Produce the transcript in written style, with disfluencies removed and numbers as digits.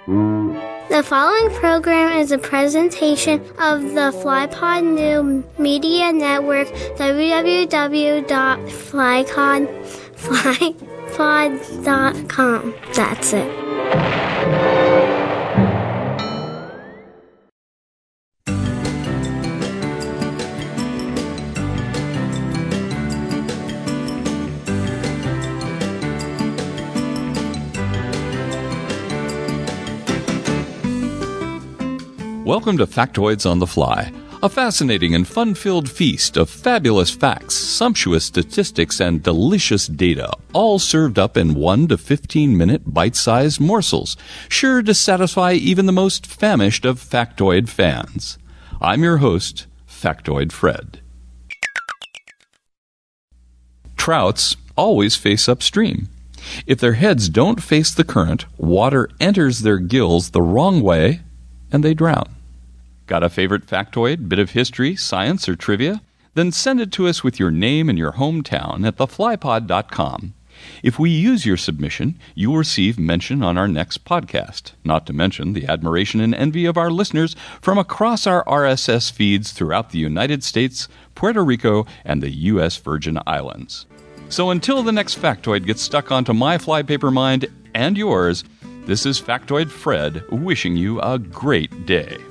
The following program is a presentation of the FlyPod New Media Network, www.flypod.com. That's it. Welcome to Factoids on the Fly, a fascinating and fun-filled feast of fabulous facts, sumptuous statistics, and delicious data, all served up in 1 to 15-minute bite-sized morsels, sure to satisfy even the most famished of factoid fans. I'm your host, Factoid Fred. Trouts always face upstream. If their heads don't face the current, water enters their gills the wrong way, and they drown. Got a favorite factoid, bit of history, science, or trivia? Then send it to us with your name and your hometown at theflypod.com. If we use your submission, you will receive mention on our next podcast, not to mention the admiration and envy of our listeners from across our RSS feeds throughout the United States, Puerto Rico, and the U.S. Virgin Islands. So until the next factoid gets stuck onto my flypaper mind and yours, this is Factoid Fred wishing you a great day.